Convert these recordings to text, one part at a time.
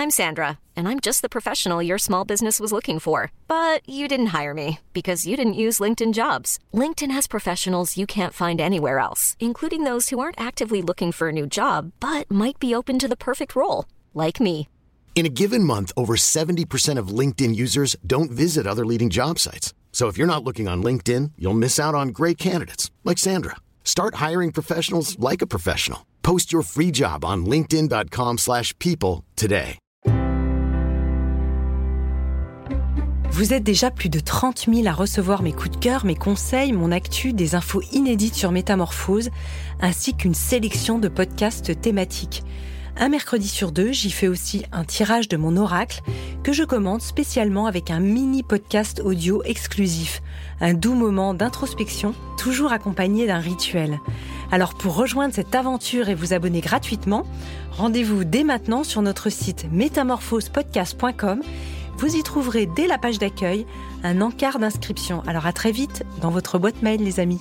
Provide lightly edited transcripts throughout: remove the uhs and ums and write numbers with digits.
I'm Sandra, and I'm just the professional your small business was looking for. But you didn't hire me because you didn't use LinkedIn Jobs. LinkedIn has professionals you can't find anywhere else, including those who aren't actively looking for a new job, but might be open to the perfect role, like me. In a given month, over 70% of LinkedIn users don't visit other leading job sites. So if you're not looking on LinkedIn, you'll miss out on great candidates like Sandra. Start hiring professionals like a professional. Post your free job on linkedin.com/people today. Vous êtes déjà plus de 30 000 à recevoir mes coups de cœur, mes conseils, mon actu, des infos inédites sur Métamorphose, ainsi qu'une sélection de podcasts thématiques. Un mercredi sur 2, j'y fais aussi un tirage de mon oracle que je commente spécialement avec un mini podcast audio exclusif. Un doux moment d'introspection, toujours accompagné d'un rituel. Alors pour rejoindre cette aventure et vous abonner gratuitement, rendez-vous dès maintenant sur notre site métamorphospodcast.com. Vous y trouverez dès la page d'accueil un encart d'inscription. Alors à très vite dans votre boîte mail les amis.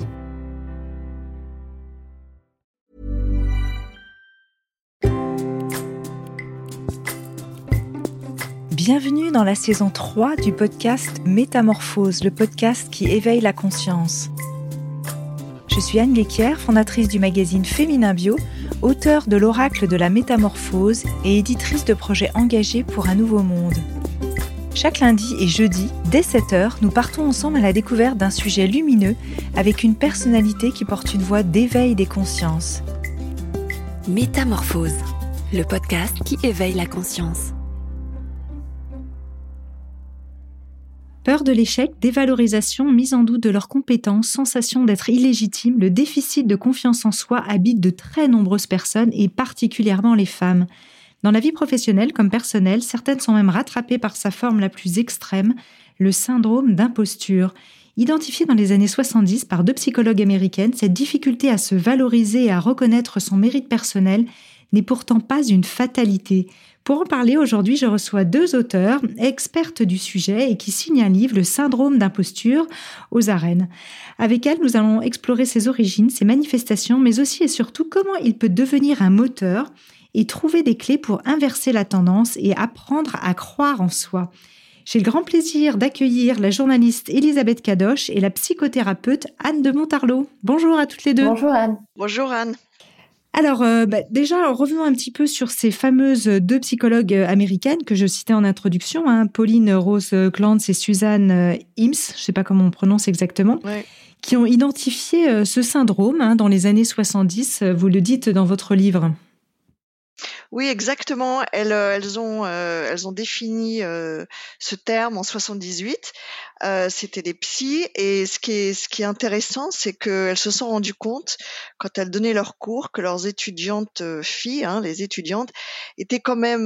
Bienvenue dans la saison 3 du podcast Métamorphose, le podcast qui éveille la conscience. Je suis Anne Guéquière, fondatrice du magazine Féminin Bio, auteure de l'Oracle de la Métamorphose et éditrice de projets engagés pour un nouveau monde. Chaque lundi et jeudi, dès 7h, nous partons ensemble à la découverte d'un sujet lumineux avec une personnalité qui porte une voix d'éveil des consciences. Métamorphose, le podcast qui éveille la conscience. Peur de l'échec, dévalorisation, mise en doute de leurs compétences, sensation d'être illégitime, le déficit de confiance en soi habite de très nombreuses personnes et particulièrement les femmes. Dans la vie professionnelle comme personnelle, certaines sont même rattrapées par sa forme la plus extrême, le syndrome d'imposture. Identifié dans les années 70 par 2 psychologues américaines, cette difficulté à se valoriser et à reconnaître son mérite personnel n'est pourtant pas une fatalité. Pour en parler, aujourd'hui, je reçois 2 auteurs, expertes du sujet et qui signent un livre, Le syndrome d'imposture, aux arènes. Avec elles, nous allons explorer ses origines, ses manifestations, mais aussi et surtout comment il peut devenir un moteur et trouver des clés pour inverser la tendance et apprendre à croire en soi. J'ai le grand plaisir d'accueillir la journaliste Elisabeth Kadosh et la psychothérapeute Anne de Montarlot. Bonjour à toutes les 2. Bonjour Anne. Bonjour Anne. Alors, déjà, revenons un petit peu sur ces fameuses 2 psychologues américaines que je citais en introduction, Pauline Rose Clance et Suzanne Imes, je ne sais pas comment on prononce exactement, ouais, qui ont identifié ce syndrome dans les années 70, vous le dites dans votre livre. Oui, exactement. Elles ont défini ce terme en 78. C'était des psys et ce qui est intéressant, c'est qu'elles se sont rendues compte quand elles donnaient leurs cours que leurs étudiantes filles, les étudiantes, étaient quand même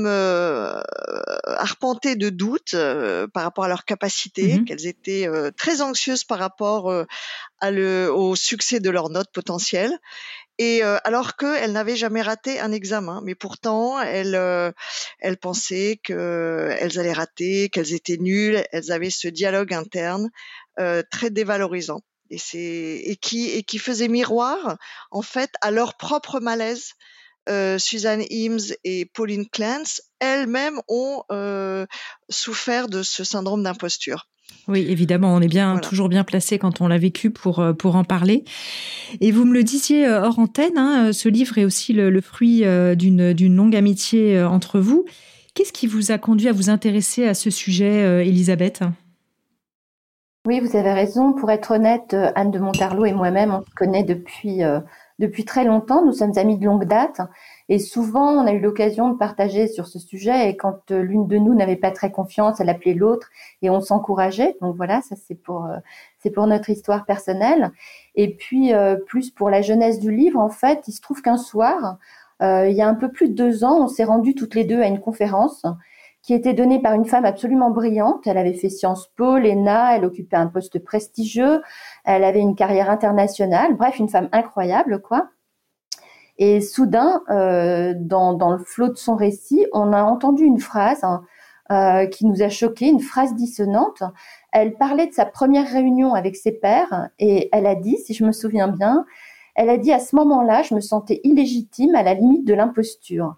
arpentées de doutes par rapport à leurs capacités, qu'elles étaient très anxieuses par rapport au succès de leurs notes potentielles. Et alors qu'elles n'avaient jamais raté un examen, mais pourtant elles pensaient qu'elles allaient rater, qu'elles étaient nulles. Elles avaient ce dialogue interne très dévalorisant et qui faisait miroir en fait à leur propre malaise. Suzanne Imes et Pauline Clance, elles-mêmes ont souffert de ce syndrome d'imposture. Oui, évidemment, on est toujours bien placé quand on l'a vécu pour en parler. Et vous me le disiez hors antenne, ce livre est aussi le fruit d'une longue amitié entre vous. Qu'est-ce qui vous a conduit à vous intéresser à ce sujet, Elisabeth ? Oui, vous avez raison. Pour être honnête, Anne de Montarlot et moi-même, on se connaît depuis très longtemps. Nous sommes amies de longue date. Et souvent, on a eu l'occasion de partager sur ce sujet. Et quand l'une de nous n'avait pas très confiance, elle appelait l'autre et on s'encourageait. Donc voilà, ça c'est pour notre histoire personnelle. Et puis, plus pour la jeunesse du livre, en fait, il se trouve qu'un soir, il y a un peu plus de 2 ans, on s'est rendues toutes les 2 à une conférence qui était donnée par une femme absolument brillante. Elle avait fait Sciences Po, l'ENA, elle occupait un poste prestigieux, elle avait une carrière internationale. Bref, une femme incroyable, quoi. Et soudain, dans le flot de son récit, on a entendu une phrase qui nous a choqués, une phrase dissonante. Elle parlait de sa première réunion avec ses pairs et elle a dit, si je me souviens bien, elle a dit à ce moment-là, je me sentais illégitime à la limite de l'imposture.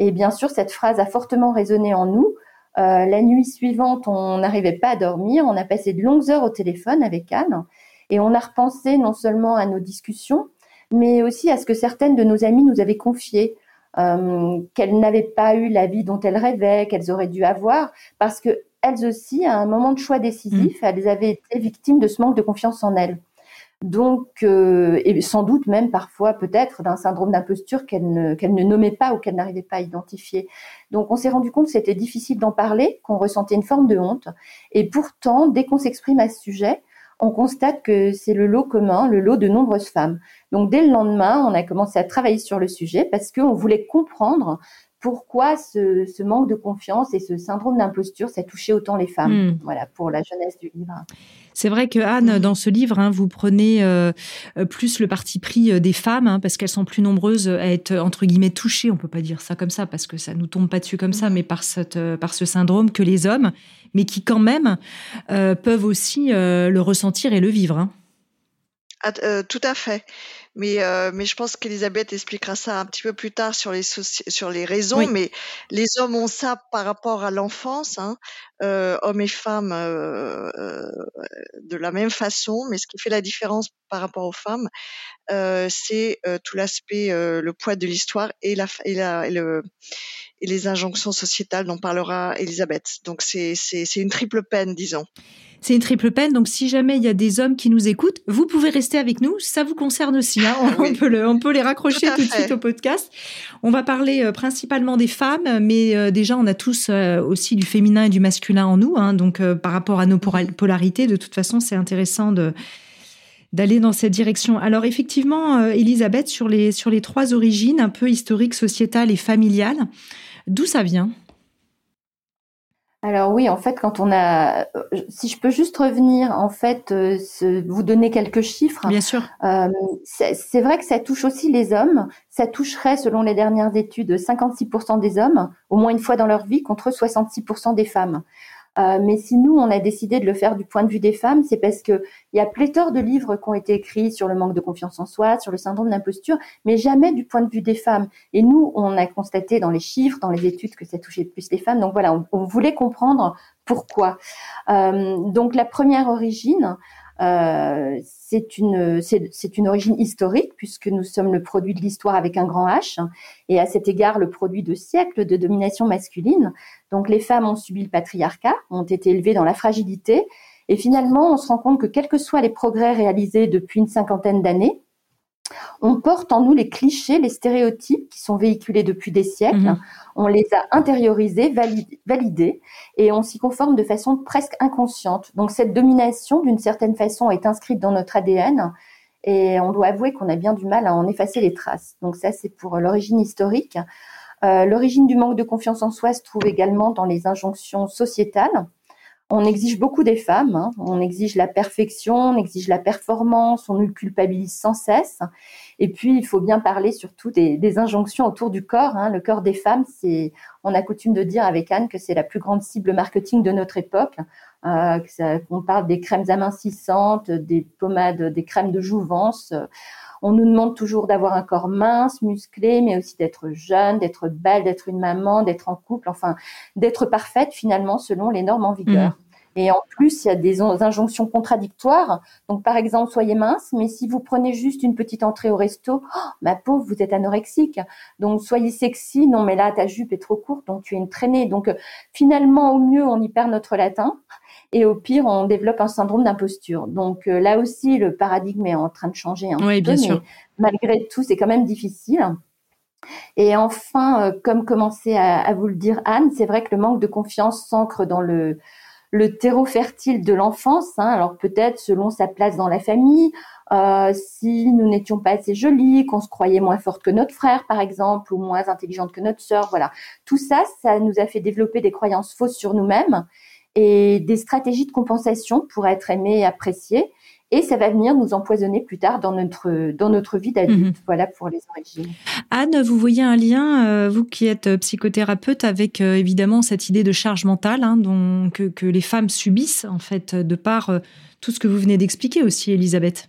Et bien sûr, cette phrase a fortement résonné en nous. La nuit suivante, on n'arrivait pas à dormir. On a passé de longues heures au téléphone avec Anne et on a repensé non seulement à nos discussions, mais aussi à ce que certaines de nos amies nous avaient confié, qu'elles n'avaient pas eu la vie dont elles rêvaient, qu'elles auraient dû avoir, parce que elles aussi, à un moment de choix décisif, elles avaient été victimes de ce manque de confiance en elles. Donc, et sans doute même parfois peut-être d'un syndrome d'imposture qu'elles ne nommaient pas ou qu'elles n'arrivaient pas à identifier. Donc, on s'est rendu compte que c'était difficile d'en parler, qu'on ressentait une forme de honte. Et pourtant, dès qu'on s'exprime à ce sujet, on constate que c'est le lot commun, le lot de nombreuses femmes. Donc, dès le lendemain, on a commencé à travailler sur le sujet parce qu'on voulait comprendre pourquoi ce manque de confiance et ce syndrome d'imposture, ça touchait autant les femmes. Voilà, pour la jeunesse du livre. C'est vrai que Anne, dans ce livre, vous prenez plus le parti pris des femmes, parce qu'elles sont plus nombreuses à être, entre guillemets, touchées, on peut pas dire ça comme ça, parce que ça nous tombe pas dessus comme ça, mais par ce syndrome que les hommes, mais qui quand même peuvent aussi le ressentir et le vivre. Tout à fait. Mais je pense qu'Elisabeth expliquera ça un petit peu plus tard sur les raisons. Oui. Mais les hommes ont ça par rapport à l'enfance, hommes et femmes de la même façon. Mais ce qui fait la différence par rapport aux femmes, c'est tout l'aspect, le poids de l'histoire et les injonctions sociétales dont parlera Elisabeth. Donc c'est une triple peine, disons. C'est une triple peine, donc si jamais il y a des hommes qui nous écoutent, vous pouvez rester avec nous, ça vous concerne aussi. Oui. On peut les raccrocher tout de suite au podcast. On va parler principalement des femmes, mais déjà on a tous aussi du féminin et du masculin en nous, donc par rapport à nos polarités, de toute façon c'est intéressant d'aller dans cette direction. Alors effectivement, Elisabeth, sur les 3 origines, un peu historiques, sociétales et familiales, d'où ça vient ? Alors oui, en fait, si je peux juste revenir, en fait, vous donner quelques chiffres. Bien sûr. C'est vrai que ça touche aussi les hommes. Ça toucherait, selon les dernières études, 56% des hommes, au moins une fois dans leur vie, contre 66% des femmes. Mais si nous, on a décidé de le faire du point de vue des femmes, c'est parce que il y a pléthore de livres qui ont été écrits sur le manque de confiance en soi, sur le syndrome d'imposture, mais jamais du point de vue des femmes. Et nous, on a constaté dans les chiffres, dans les études, que ça touchait plus les femmes. Donc voilà, on voulait comprendre pourquoi. Donc la première origine, c'est une origine historique puisque nous sommes le produit de l'histoire avec un grand H et à cet égard le produit de siècles de domination masculine. Donc les femmes ont subi le patriarcat, ont été élevées dans la fragilité et finalement on se rend compte que quels que soient les progrès réalisés depuis une 50aine d'années, on porte en nous les clichés, les stéréotypes qui sont véhiculés depuis des siècles. On les a intériorisés, validés, et on s'y conforme de façon presque inconsciente. Donc cette domination, d'une certaine façon, est inscrite dans notre ADN, et on doit avouer qu'on a bien du mal à en effacer les traces. Donc ça, c'est pour l'origine historique. L'origine du manque de confiance en soi se trouve également dans les injonctions sociétales. On exige beaucoup des femmes, on exige la perfection, on exige la performance, on nous culpabilise sans cesse. Et puis, il faut bien parler surtout des injonctions autour du corps. Le corps des femmes, on a coutume de dire avec Anne que c'est la plus grande cible marketing de notre époque. On parle des crèmes amincissantes, des pommades, des crèmes de jouvence. On nous demande toujours d'avoir un corps mince, musclé, mais aussi d'être jeune, d'être belle, d'être une maman, d'être en couple, enfin, d'être parfaite finalement selon les normes en vigueur. Et en plus, il y a des injonctions contradictoires. Donc, par exemple, soyez mince, mais si vous prenez juste une petite entrée au resto, ma pauvre, vous êtes anorexique. Donc, soyez sexy, non, mais là, ta jupe est trop courte, donc tu es une traînée. Donc, finalement, au mieux, on y perd notre latin. Et au pire, on développe un syndrome d'imposture. Donc, là aussi, le paradigme est en train de changer un petit peu. Bien sûr. Mais malgré tout, c'est quand même difficile. Et enfin, comme commençait à vous le dire Anne, c'est vrai que le manque de confiance s'ancre dans le terreau fertile de l'enfance, alors peut-être selon sa place dans la famille, si nous n'étions pas assez jolies, qu'on se croyait moins forte que notre frère, par exemple, ou moins intelligente que notre sœur, voilà. Tout ça, ça nous a fait développer des croyances fausses sur nous-mêmes et des stratégies de compensation pour être aimés et appréciés. Et ça va venir nous empoisonner plus tard dans notre vie d'adulte. Voilà pour les origines. Anne, vous voyez un lien, vous qui êtes psychothérapeute, avec évidemment cette idée de charge mentale que les femmes subissent, en fait, de par tout ce que vous venez d'expliquer aussi, Elisabeth.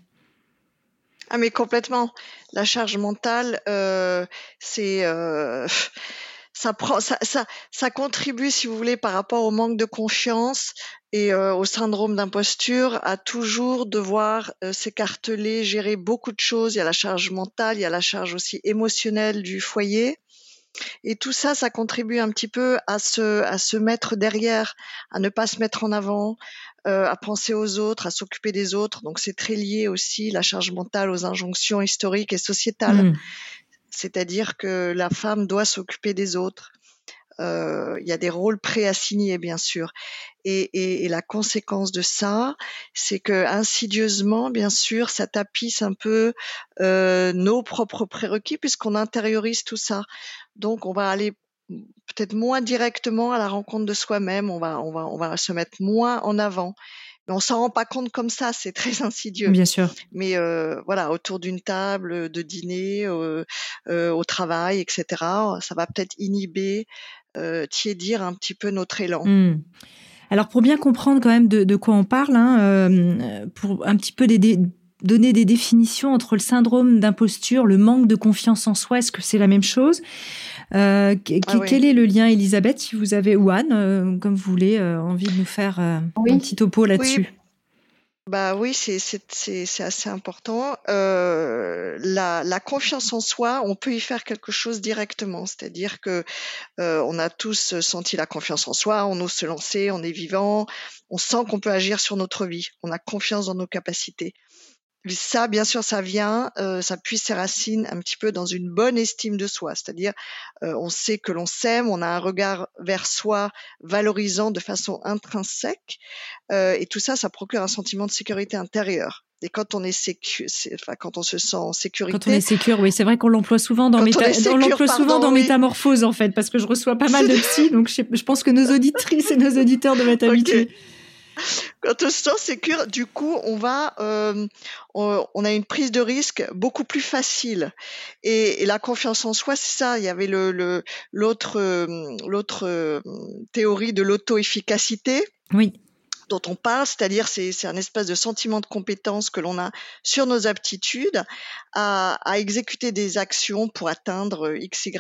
Mais complètement. La charge mentale, c'est ça contribue, si vous voulez, par rapport au manque de confiance et au syndrome d'imposture, à toujours devoir s'écarteler, gérer beaucoup de choses. Il y a la charge mentale, il y a la charge aussi émotionnelle du foyer. Et tout ça, ça contribue un petit peu à se mettre derrière, à ne pas se mettre en avant, à penser aux autres, à s'occuper des autres. Donc c'est très lié aussi, la charge mentale, aux injonctions historiques et sociétales. C'est-à-dire que la femme doit s'occuper des autres. Il y a des rôles préassignés, bien sûr. Et la conséquence de ça, c'est que insidieusement, bien sûr, ça tapisse un peu nos propres prérequis puisqu'on intériorise tout ça. Donc, on va aller peut-être moins directement à la rencontre de soi-même. On va se mettre moins en avant. Mais on s'en rend pas compte comme ça, c'est très insidieux. Bien sûr. Mais voilà, autour d'une table de dîner, au travail, etc., ça va peut-être inhiber, tiédir un petit peu notre élan. Alors pour bien comprendre quand même de quoi on parle, pour un petit peu donner des définitions entre le syndrome d'imposture, le manque de confiance en soi, est-ce que c'est la même chose ? Quel est le lien, Elisabeth, si vous avez, ou Anne, comme vous voulez, envie de nous faire un petit topo là-dessus ? Oui, c'est assez important. La confiance en soi, on peut y faire quelque chose directement. C'est-à-dire que on a tous senti la confiance en soi, on ose se lancer, on est vivant, on sent qu'on peut agir sur notre vie, on a confiance dans nos capacités. Ça, bien sûr, ça vient, ça puise ses racines un petit peu dans une bonne estime de soi. C'est-à-dire, on sait que l'on s'aime, on a un regard vers soi valorisant de façon intrinsèque, et tout ça, ça procure un sentiment de sécurité intérieure. Et quand on est quand on se sent en sécurité. Quand on est sécure, oui, c'est vrai qu'on l'emploie souvent dans Métamorphose, en fait, parce que je reçois pas mal de psy, donc je pense que nos auditrices et nos auditeurs doivent être habitués. Quand on se sent sécure, du coup, on a une prise de risque beaucoup plus facile. Et la confiance en soi, c'est ça. Il y avait l'autre théorie de l'auto-efficacité. Oui. Dont on parle, c'est-à-dire c'est un espèce de sentiment de compétence que l'on a sur nos aptitudes à exécuter des actions pour atteindre XY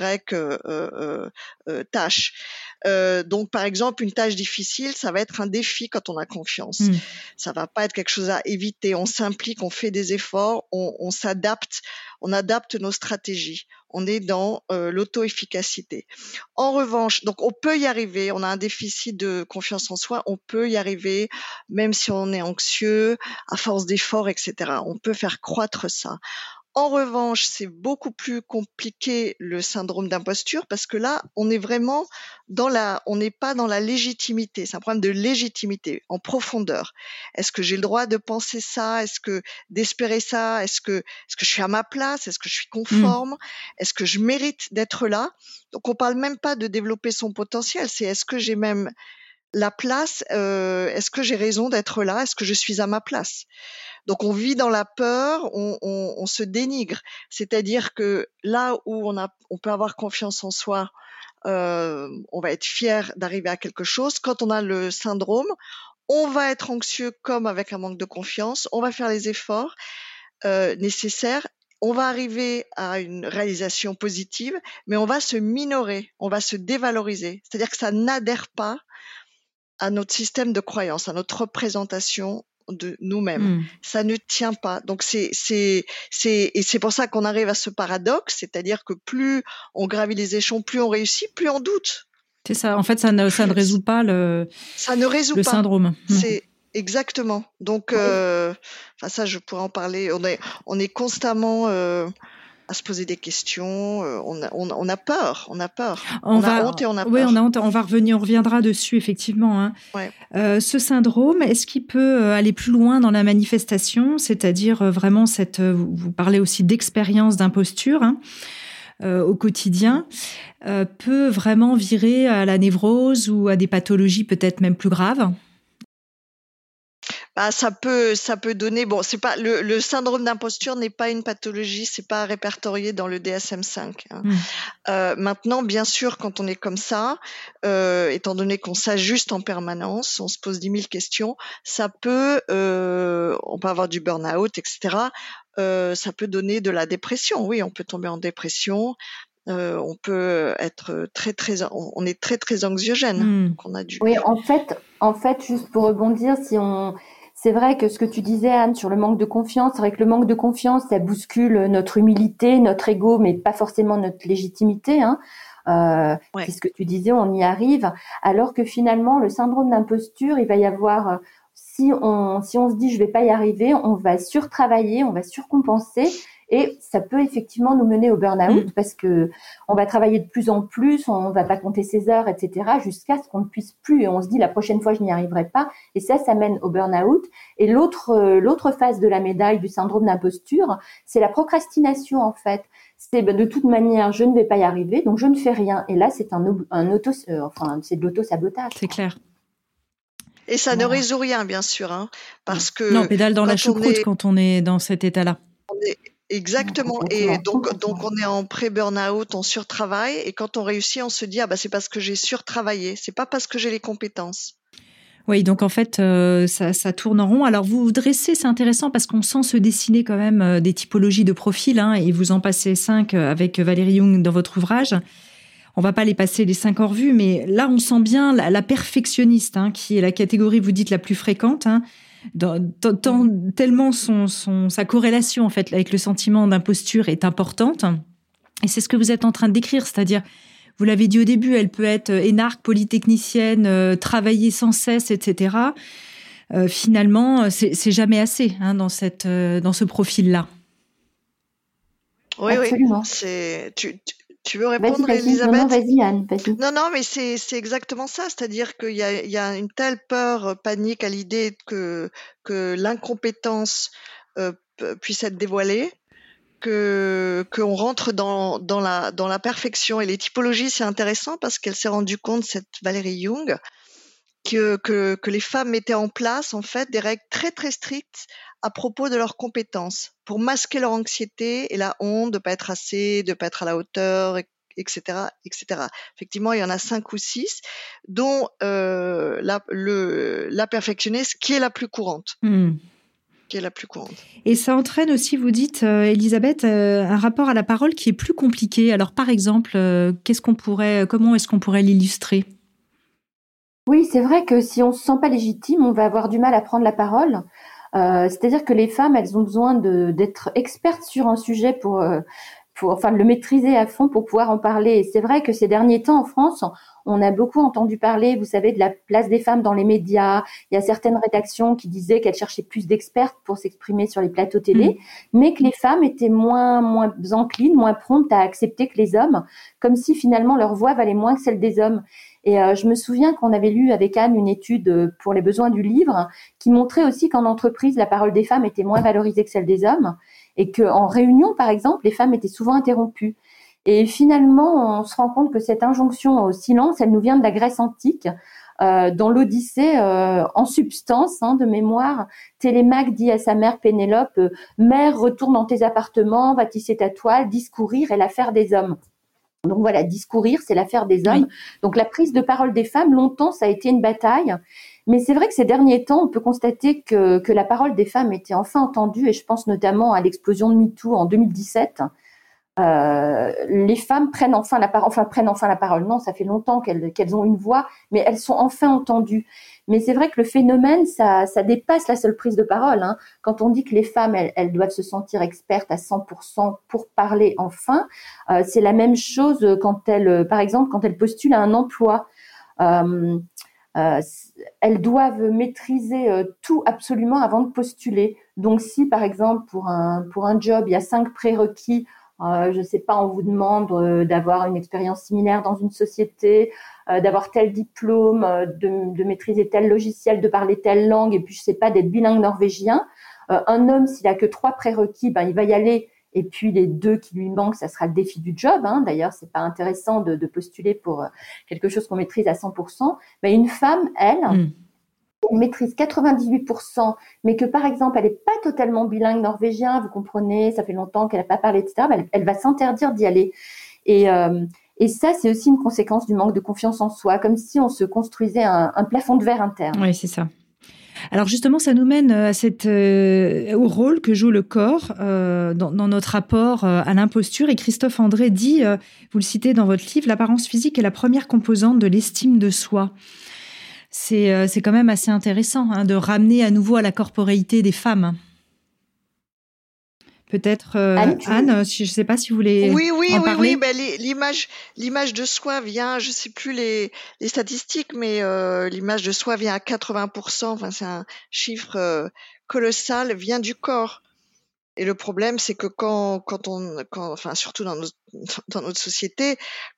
tâches. Donc par exemple, une tâche difficile, ça va être un défi quand on a confiance. Ça va pas être quelque chose à éviter. On s'implique, on fait des efforts, on s'adapte, on adapte nos stratégies. On est dans l'auto-efficacité. En revanche, donc on peut y arriver, on a un déficit de confiance en soi, on peut y arriver, même si on est anxieux, à force d'efforts, etc. On peut faire croître ça. En revanche, c'est beaucoup plus compliqué le syndrome d'imposture parce que là, on est vraiment on n'est pas dans la légitimité. C'est un problème de légitimité en profondeur. Est-ce que j'ai le droit de penser ça? D'espérer ça? Est-ce que je suis à ma place? Est-ce que je suis conforme? Est-ce que je mérite d'être là? Donc, on parle même pas de développer son potentiel. C'est est-ce que j'ai même la place? Est-ce que j'ai raison d'être là? Est-ce que je suis à ma place? Donc on vit dans la peur, on se dénigre. C'est-à-dire que là où on peut avoir confiance en soi, on va être fier d'arriver à quelque chose. Quand on a le syndrome, on va être anxieux comme avec un manque de confiance. On va faire les efforts nécessaires. On va arriver à une réalisation positive, mais on va se minorer, on va se dévaloriser. C'est-à-dire que ça n'adhère pas à notre système de croyance, à notre représentation de nous-mêmes. Ça ne tient pas. Donc et c'est pour ça qu'on arrive à ce paradoxe, c'est-à-dire que plus on gravit les échelons, plus on réussit, plus on doute. C'est ça. En fait, ça ne résout pas le syndrome. C'est exactement. Donc, ça, je pourrais en parler. On est constamment à se poser des questions, on a peur, on a honte et on a peur. Oui, on a honte, on reviendra dessus effectivement. Ouais. Ce syndrome, est-ce qu'il peut aller plus loin dans la manifestation, c'est-à-dire vraiment vous parlez aussi d'expérience d'imposture au quotidien, peut vraiment virer à la névrose ou à des pathologies peut-être même plus graves? Ça peut donner. Bon, c'est pas le syndrome d'imposture n'est pas une pathologie, c'est pas répertorié dans le DSM-5. Maintenant, bien sûr, quand on est comme ça, étant donné qu'on s'ajuste en permanence, on se pose 10 000 questions, on peut avoir du burn-out, etc. Ça peut donner de la dépression. Oui, on peut tomber en dépression. on peut être on est très anxiogène. Donc on a Oui, en fait, juste pour rebondir, c'est vrai que ce que tu disais, Anne, sur le manque de confiance, c'est vrai que le manque de confiance, ça bouscule notre humilité, notre ego, mais pas forcément notre légitimité, hein. C'est ce que tu disais, on y arrive. Alors que finalement, le syndrome d'imposture, il va y avoir, si on se dit je vais pas y arriver, on va surtravailler, on va surcompenser. Et ça peut effectivement nous mener au burn-out parce que on va travailler de plus en plus, on va pas compter ses heures, etc., jusqu'à ce qu'on ne puisse plus. Et on se dit la prochaine fois je n'y arriverai pas. Et ça mène au burn-out. Et l'autre face de la médaille du syndrome d'imposture, c'est la procrastination en fait. C'est de toute manière je ne vais pas y arriver, donc je ne fais rien. Et là c'est c'est de l'auto-sabotage. C'est clair. Et ça ne résout rien, bien sûr, hein, parce que non, pédale dans la choucroute quand on est dans cet état-là. Exactement. Et donc on est en pré-burn-out, on surtravaille, et quand on réussit, on se dit c'est parce que j'ai surtravaillé, c'est pas parce que j'ai les compétences. Oui, donc en fait, ça tourne en rond. Alors vous dressez, c'est intéressant parce qu'on sent se dessiner quand même des typologies de profils, hein, et vous en passez 5 avec Valérie Young dans votre ouvrage. On va pas les passer les 5 en revue, mais là on sent bien la perfectionniste, hein, qui est la catégorie, vous dites, la plus fréquente, hein. Tellement sa corrélation en fait avec le sentiment d'imposture est importante, et c'est ce que vous êtes en train de décrire, c'est-à-dire, vous l'avez dit au début, elle peut être énarque, polytechnicienne, travailler sans cesse, etc. Finalement, c'est jamais assez, hein, dans ce profil-là. Oui, absolument. Oui, tu veux répondre, Elisabeth ? Non, vas-y, Anne, vas-y. Non, mais c'est exactement ça. C'est-à-dire qu'il y a une telle peur, panique à l'idée que l'incompétence puisse être dévoilée, qu'on rentre dans la perfection. Et les typologies, c'est intéressant parce qu'elle s'est rendue compte, cette Valérie Young, que les femmes mettaient en place en fait des règles très très strictes à propos de leurs compétences pour masquer leur anxiété et la honte de pas être assez, de pas être à la hauteur, etc., etc. Effectivement, il y en a 5 ou 6, dont la perfectionniste qui est la plus courante. Qui est la plus courante. Et ça entraîne aussi, vous dites, Elisabeth, un rapport à la parole qui est plus compliqué. Alors, par exemple, comment est-ce qu'on pourrait l'illustrer ? Oui, c'est vrai que si on se sent pas légitime, on va avoir du mal à prendre la parole. C'est-à-dire que les femmes, elles ont besoin d'être expertes sur un sujet pour le maîtriser à fond pour pouvoir en parler. Et c'est vrai que ces derniers temps en France, on a beaucoup entendu parler, vous savez, de la place des femmes dans les médias. Il y a certaines rédactions qui disaient qu'elles cherchaient plus d'expertes pour s'exprimer sur les plateaux télé, mais que les femmes étaient moins enclines, moins promptes à accepter que les hommes, comme si finalement leur voix valait moins que celle des hommes. Et je me souviens qu'on avait lu avec Anne une étude pour les besoins du livre qui montrait aussi qu'en entreprise, la parole des femmes était moins valorisée que celle des hommes, et qu'en réunion, par exemple, les femmes étaient souvent interrompues. Et finalement, on se rend compte que cette injonction au silence, elle nous vient de la Grèce antique. Dans l'Odyssée, en substance, de mémoire, Télémaque dit à sa mère Pénélope, « Mère, retourne dans tes appartements, va tisser ta toile, discourir est l'affaire des hommes. » Donc voilà, discourir, c'est l'affaire des hommes. Oui. Donc la prise de parole des femmes, longtemps, ça a été une bataille. Mais c'est vrai que ces derniers temps, on peut constater que la parole des femmes était enfin entendue, et je pense notamment à l'explosion de MeToo en 2017. Les femmes prennent enfin la parole. Non, ça fait longtemps qu'elles ont une voix, mais elles sont enfin entendues. Mais c'est vrai que le phénomène, ça dépasse la seule prise de parole. Quand on dit que les femmes, elles doivent se sentir expertes à 100% pour parler enfin, c'est la même chose par exemple, quand elles postulent à un emploi. Elles doivent maîtriser tout absolument avant de postuler. Donc si, par exemple, pour un job, il y a 5 prérequis, je sais pas, on vous demande d'avoir une expérience similaire dans une société, d'avoir tel diplôme, de maîtriser tel logiciel, de parler telle langue, et puis je sais pas, d'être bilingue norvégien. Un homme, s'il a que 3 prérequis, il va y aller, et puis les 2 qui lui manquent, ça sera le défi du job. D'ailleurs, c'est pas intéressant de postuler pour quelque chose qu'on maîtrise à 100%. Mais une femme, elle maîtrise 98%, mais que par exemple, elle n'est pas totalement bilingue norvégien, vous comprenez, ça fait longtemps qu'elle n'a pas parlé, etc., elle va s'interdire d'y aller. Et ça, c'est aussi une conséquence du manque de confiance en soi, comme si on se construisait un plafond de verre interne. Oui, c'est ça. Alors justement, ça nous mène à au rôle que joue le corps dans notre rapport à l'imposture. Et Christophe André dit, vous le citez dans votre livre, l'apparence physique est la première composante de l'estime de soi. C'est quand même assez intéressant de ramener à nouveau à la corporéité des femmes. Peut-être Anne, je ne sais pas si vous voulez en parler. Oui. L'image de soi vient, je ne sais plus les statistiques, mais l'image de soi vient à 80%. Enfin, c'est un chiffre colossal, vient du corps. Et le problème, c'est que quand surtout dans notre société,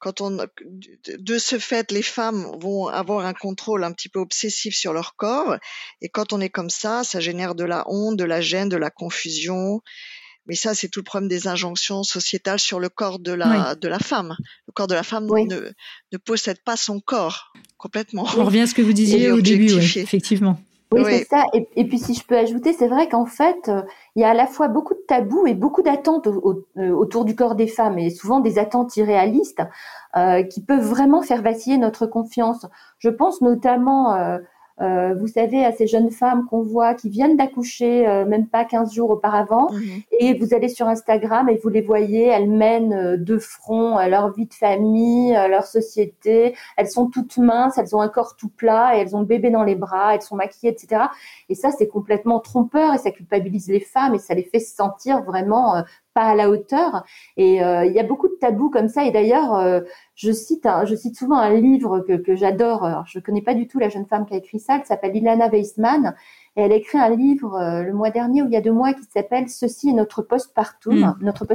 de ce fait, les femmes vont avoir un contrôle un petit peu obsessif sur leur corps. Et quand on est comme ça génère de la honte, de la gêne, de la confusion. Mais ça, c'est tout le problème des injonctions sociétales sur le corps de la femme. Le corps de la femme ne possède pas son corps complètement. On revient à ce que vous disiez au début, effectivement. Oui, c'est ça. Et puis, si je peux ajouter, c'est vrai qu'en fait, il y a à la fois beaucoup de tabous et beaucoup d'attentes autour du corps des femmes, et souvent des attentes irréalistes qui peuvent vraiment faire vaciller notre confiance. Je pense notamment... vous savez, à ces jeunes femmes qu'on voit qui viennent d'accoucher même pas 15 jours auparavant, et vous allez sur Instagram et vous les voyez, elles mènent de front leur vie de famille, leur société, elles sont toutes minces, elles ont un corps tout plat et elles ont le bébé dans les bras, elles sont maquillées, etc. Et ça, c'est complètement trompeur et ça culpabilise les femmes et ça les fait se sentir vraiment pas à la hauteur. Et il y a beaucoup de tabous comme ça. Et d'ailleurs, je cite souvent un livre que j'adore. Alors, je connais pas du tout la jeune femme qui a écrit ça. Elle s'appelle Ilana Weissman. Et elle a écrit un livre le mois dernier ou il y a 2 mois qui s'appelle « Ceci est notre postpartum ».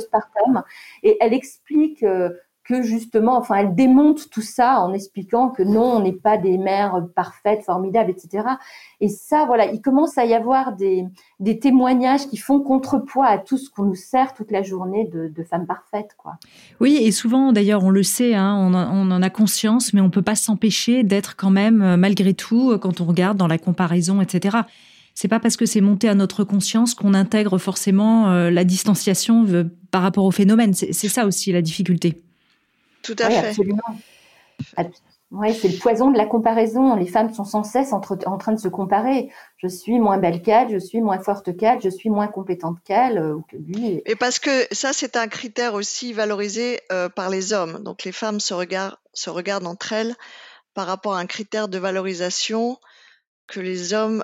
Et elle explique que justement, enfin, elle démonte tout ça en expliquant que non, on n'est pas des mères parfaites, formidables, etc. Et ça, voilà, il commence à y avoir des témoignages qui font contrepoids à tout ce qu'on nous sert toute la journée de femmes parfaites, quoi. Oui, et souvent, d'ailleurs, on le sait, on en a conscience, mais on peut pas s'empêcher d'être quand même, malgré tout, quand on regarde dans la comparaison, etc. C'est pas parce que c'est monté à notre conscience qu'on intègre forcément la distanciation par rapport au phénomène. C'est ça aussi la difficulté. Tout à fait. Absolument. Oui, c'est le poison de la comparaison. Les femmes sont sans cesse en train de se comparer. Je suis moins belle qu'elle, je suis moins forte qu'elle, je suis moins compétente qu'elle ou que lui. Et parce que ça, c'est un critère aussi valorisé par les hommes. Donc les femmes se regardent entre elles par rapport à un critère de valorisation que les hommes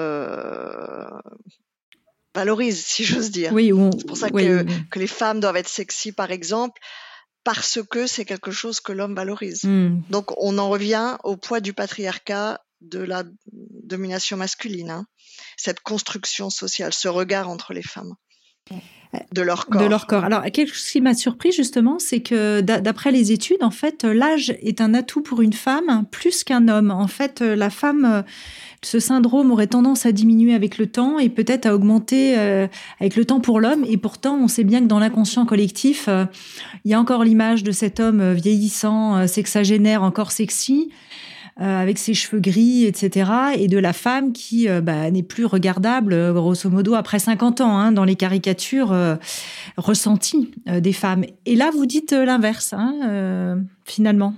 valorisent, si j'ose dire. Oui, c'est pour ça que les femmes doivent être sexy, par exemple, parce que c'est quelque chose que l'homme valorise. Donc, on en revient au poids du patriarcat, de la domination masculine, cette construction sociale, ce regard entre les femmes. De leur corps. Alors, quelque chose qui m'a surpris, justement, c'est que d'après les études, en fait, l'âge est un atout pour une femme plus qu'un homme. En fait, la femme, ce syndrome aurait tendance à diminuer avec le temps et peut-être à augmenter avec le temps pour l'homme. Et pourtant, on sait bien que dans l'inconscient collectif, il y a encore l'image de cet homme vieillissant, sexagénaire, encore sexy, avec ses cheveux gris, etc. Et de la femme qui n'est plus regardable, grosso modo, après 50 ans, dans les caricatures ressenties des femmes. Et là, vous dites l'inverse, finalement.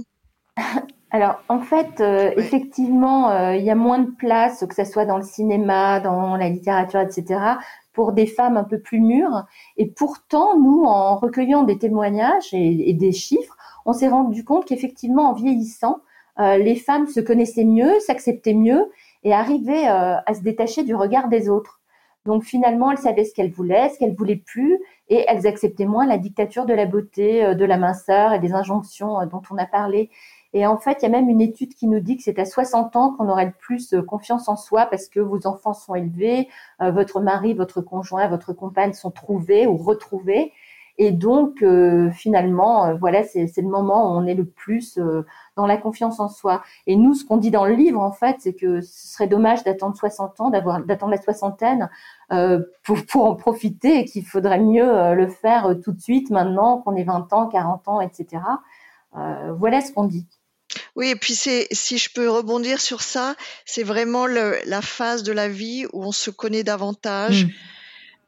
Alors, en fait, effectivement, il y a moins de place, que ce soit dans le cinéma, dans la littérature, etc., pour des femmes un peu plus mûres. Et pourtant, nous, en recueillant des témoignages et des chiffres, on s'est rendu compte qu'effectivement, en vieillissant, les femmes se connaissaient mieux, s'acceptaient mieux et arrivaient à se détacher du regard des autres. Donc finalement, elles savaient ce qu'elles voulaient plus, et elles acceptaient moins la dictature de la beauté, de la minceur et des injonctions dont on a parlé. Et en fait, il y a même une étude qui nous dit que c'est à 60 ans qu'on aurait le plus confiance en soi parce que vos enfants sont élevés, votre mari, votre conjoint, votre compagne sont trouvés ou retrouvés. Et donc, finalement, voilà, c'est le moment où on est le plus dans la confiance en soi. Et nous, ce qu'on dit dans le livre, en fait, c'est que ce serait dommage d'attendre 60 ans, d'attendre la soixantaine pour en profiter et qu'il faudrait mieux le faire tout de suite, maintenant qu'on ait 20 ans, 40 ans, etc. Voilà ce qu'on dit. Oui, et puis si je peux rebondir sur ça, c'est vraiment la phase de la vie où on se connaît davantage.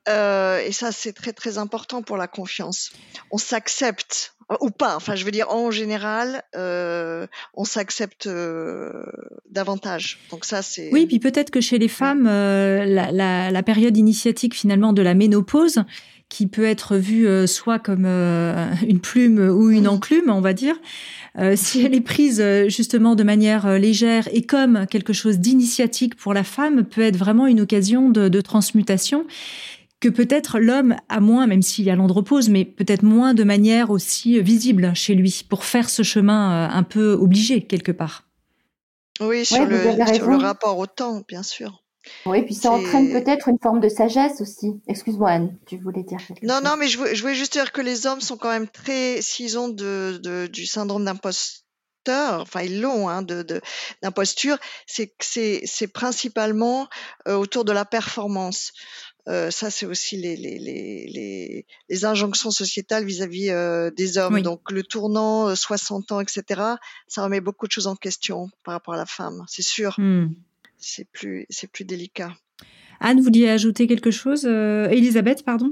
Et ça, c'est très, très important pour la confiance. On s'accepte, ou pas. Enfin, je veux dire, en général, on s'accepte davantage. Donc ça, c'est... Oui, puis peut-être que chez les femmes, la période initiatique finalement de la ménopause, qui peut être vue soit comme une plume ou une enclume, on va dire, si elle est prise justement de manière légère et comme quelque chose d'initiatique pour la femme, peut être vraiment une occasion de transmutation que peut-être l'homme a moins, même s'il y a l'andropause, mais peut-être moins de manière aussi visible chez lui, pour faire ce chemin un peu obligé quelque part. Oui, sur le rapport au temps, bien sûr. Oui, puis ça entraîne peut-être une forme de sagesse aussi. Excuse-moi Anne, tu voulais dire quelque chose. Non, mais je voulais juste dire que les hommes sont quand même très, s'ils ont du syndrome d'imposteur, enfin ils l'ont, d'imposture, c'est principalement autour de la performance. Ça, c'est aussi les injonctions sociétales vis-à-vis des hommes. Oui. Donc, le tournant 60 ans, etc., ça remet beaucoup de choses en question par rapport à la femme, c'est sûr. C'est plus délicat. Anne, vous vouliez ajouter quelque chose Elisabeth, pardon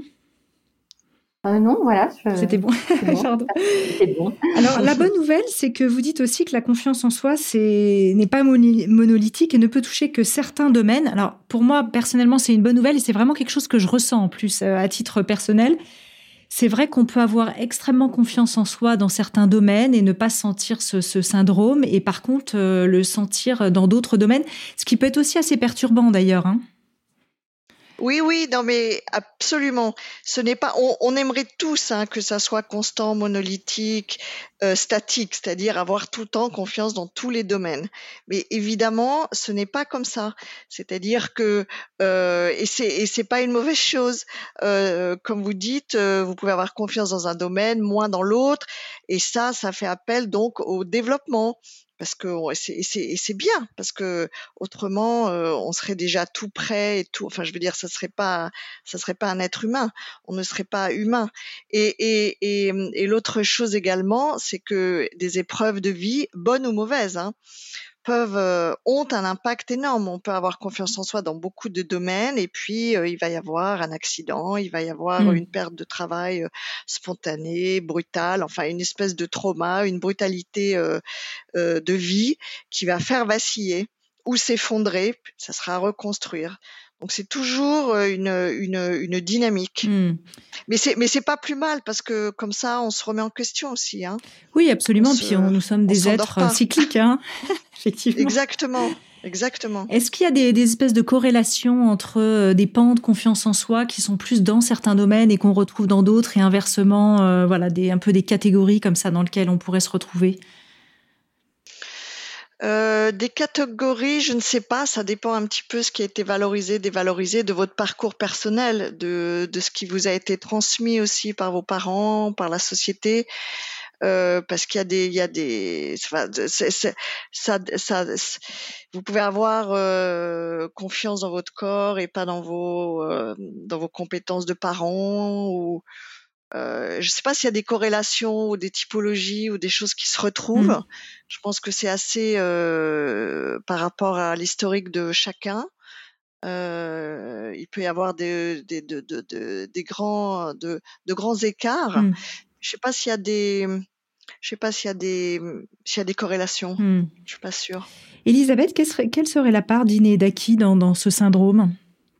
non, voilà. C'était bon. Pardon. C'était bon. Alors, la bonne nouvelle, c'est que vous dites aussi que la confiance en soi, n'est pas monolithique et ne peut toucher que certains domaines. Alors, pour moi, personnellement, c'est une bonne nouvelle et c'est vraiment quelque chose que je ressens en plus à titre personnel. C'est vrai qu'on peut avoir extrêmement confiance en soi dans certains domaines et ne pas sentir ce syndrome et par contre, le sentir dans d'autres domaines, ce qui peut être aussi assez perturbant d'ailleurs, hein. Oui, non, mais absolument. Ce n'est pas. On aimerait tous que ça soit constant, monolithique, statique, c'est-à-dire avoir tout le temps confiance dans tous les domaines. Mais évidemment, ce n'est pas comme ça. C'est-à-dire que et c'est pas une mauvaise chose. Comme vous dites, vous pouvez avoir confiance dans un domaine, moins dans l'autre, et ça fait appel donc au développement. Parce que c'est bien, parce que autrement on serait déjà tout prêt et tout. Enfin, je veux dire, ça serait pas un être humain. On ne serait pas humain. Et l'autre chose également, c'est que des épreuves de vie, bonnes ou mauvaises, ont un impact énorme. On peut avoir confiance en soi dans beaucoup de domaines et puis il va y avoir un accident, il va y avoir une perte de travail spontanée, brutale, enfin une espèce de trauma, une brutalité de vie qui va faire vaciller ou s'effondrer, ça sera à reconstruire. Donc c'est toujours une dynamique. Mais c'est pas plus mal parce que comme ça on se remet en question aussi. Oui, absolument. Puis nous sommes des êtres cycliques, effectivement. Exactement. Est-ce qu'il y a des espèces de corrélations entre des pans de confiance en soi qui sont plus dans certains domaines et qu'on retrouve dans d'autres et inversement, un peu des catégories comme ça dans lesquelles on pourrait se retrouver? Des catégories, je ne sais pas, ça dépend un petit peu ce qui a été valorisé, dévalorisé de votre parcours personnel, de ce qui vous a été transmis aussi par vos parents, par la société, parce qu'il y a des, vous pouvez avoir confiance dans votre corps et pas dans vos compétences de parents ou je ne sais pas s'il y a des corrélations ou des typologies ou des choses qui se retrouvent. Je pense que c'est assez par rapport à l'historique de chacun. Il peut y avoir de grands écarts. Je sais pas s'il y a des corrélations. Je suis pas sûre. Elisabeth, quelle serait la part d'inné et d'acquis dans ce syndrome?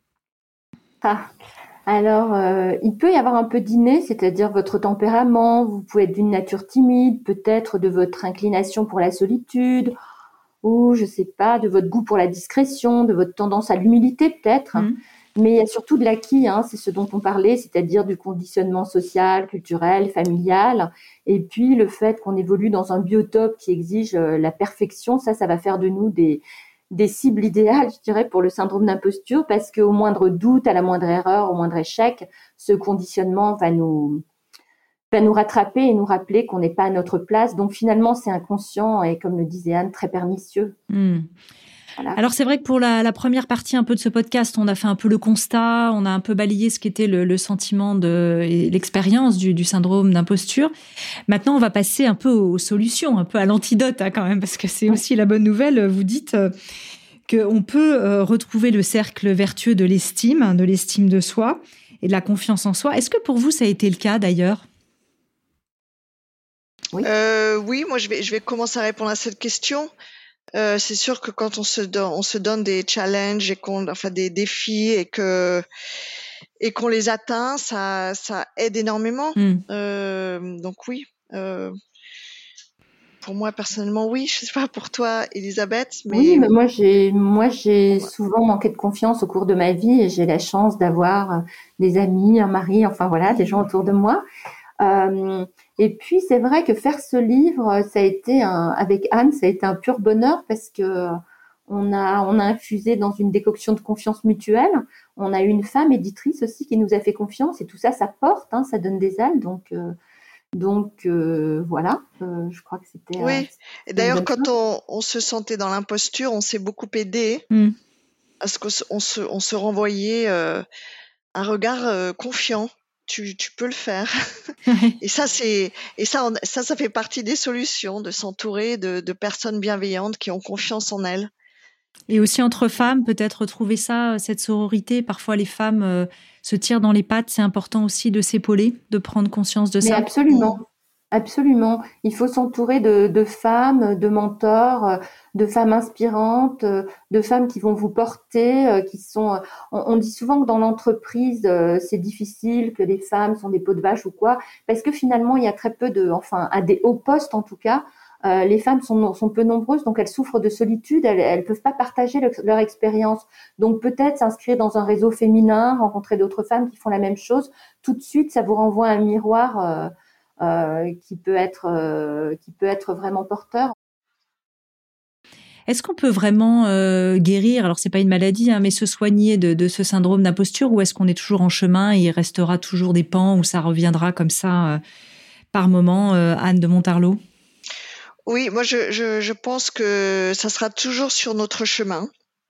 Alors, il peut y avoir un peu d'inné, c'est-à-dire votre tempérament, vous pouvez être d'une nature timide, peut-être de votre inclination pour la solitude, ou je sais pas, de votre goût pour la discrétion, de votre tendance à l'humilité peut-être. Mais il y a surtout de l'acquis, c'est ce dont on parlait, c'est-à-dire du conditionnement social, culturel, familial, et puis le fait qu'on évolue dans un biotope qui exige la perfection, ça va faire de nous des cibles idéales, je dirais, pour le syndrome d'imposture, parce qu'au moindre doute, à la moindre erreur, au moindre échec, ce conditionnement va nous rattraper et nous rappeler qu'on n'est pas à notre place. Donc finalement, c'est inconscient et, comme le disait Anne, très pernicieux. Voilà. Alors c'est vrai que pour la première partie un peu de ce podcast, on a fait un peu le constat, on a un peu balayé ce qu'était le sentiment et l'expérience du syndrome d'imposture. Maintenant, on va passer un peu aux solutions, un peu à l'antidote quand même, parce que c'est aussi la bonne nouvelle. Vous dites qu'on peut retrouver le cercle vertueux de l'estime de soi. et de la confiance en soi. Est-ce que pour vous, ça a été le cas d'ailleurs ? Oui, moi je vais commencer à répondre à cette question. C'est sûr que quand on se donne des challenges et des défis et qu'on les atteint, ça aide énormément. Donc oui. Pour moi personnellement, oui. Je sais pas pour toi, Elisabeth, mais oui, mais moi j'ai souvent manqué de confiance au cours de ma vie et j'ai la chance d'avoir des amis, un mari, enfin voilà, des gens autour de moi. Et puis c'est vrai que faire ce livre, ça a été avec Anne, ça a été un pur bonheur parce que on a infusé dans une décoction de confiance mutuelle. On a eu une femme éditrice aussi qui nous a fait confiance et tout ça, ça porte, ça donne des ailes. Donc voilà, je crois que c'était. Oui. Et d'ailleurs, quand on se sentait dans l'imposture, on s'est beaucoup aidé parce qu'on se renvoyait un regard confiant. Tu peux le faire. Et ça fait partie des solutions, de s'entourer de personnes bienveillantes qui ont confiance en elles. Et aussi entre femmes, peut-être retrouver ça, cette sororité. Parfois, les femmes se tirent dans les pattes. C'est important aussi de s'épauler, de prendre conscience de ça. Mais absolument. Absolument. Il faut s'entourer de femmes, de mentors, de femmes inspirantes, de femmes qui vont vous porter, qui sont. On dit souvent que dans l'entreprise, c'est difficile, que les femmes sont des peaux de vache ou quoi, parce que finalement, il y a très peu à des hauts postes en tout cas, les femmes sont peu nombreuses, donc elles souffrent de solitude, elles peuvent pas partager leur expérience. Donc peut-être s'inscrire dans un réseau féminin, rencontrer d'autres femmes qui font la même chose, tout de suite, ça vous renvoie un miroir. Qui peut être vraiment porteur. Est-ce qu'on peut vraiment guérir, alors c'est pas une maladie, mais se soigner de ce syndrome d'imposture, ou est-ce qu'on est toujours en chemin et il restera toujours des pans où ça reviendra comme ça par moment, Anne de Montarlot ? Oui, moi je pense que ça sera toujours sur notre chemin.